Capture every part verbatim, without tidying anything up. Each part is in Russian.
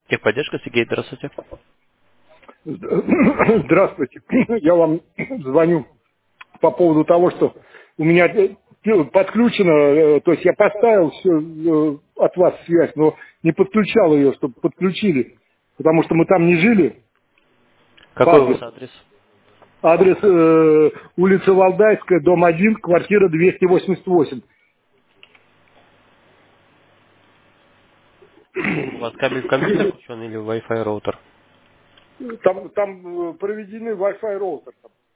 Техподдержка, Сергей, здравствуйте. Здравствуйте. Я вам звоню по поводу того, что у меня э, подключено, э, то есть я поставил все от вас связь, но не подключал ее, чтобы подключили, потому что мы там не жили по Какой у вас адресу. адрес? Адрес э, улица Валдайская, дом один, квартира двести восемьдесят восемь. У вас кабель в компьютер включен или Wi-Fi роутер? Там, там э, проведены Wi-Fi роутер.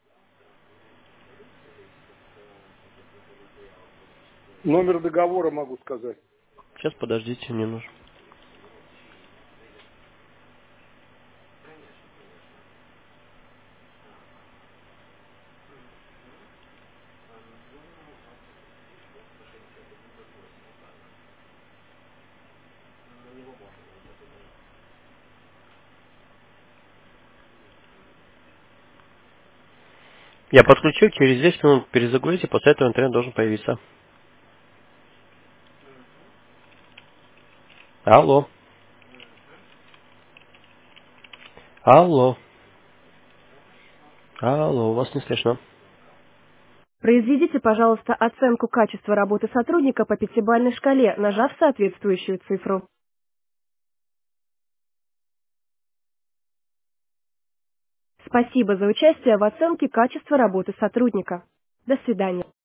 Номер договора могу сказать. Сейчас подождите, мне нужно. Я подключу, через десять минут перезагрузите, после этого интернет должен появиться. Алло. Алло. Алло, у вас не слышно. Произведите, пожалуйста, оценку качества работы сотрудника по пятибалльной шкале, нажав соответствующую цифру. Спасибо за участие в оценке качества работы сотрудника. До свидания.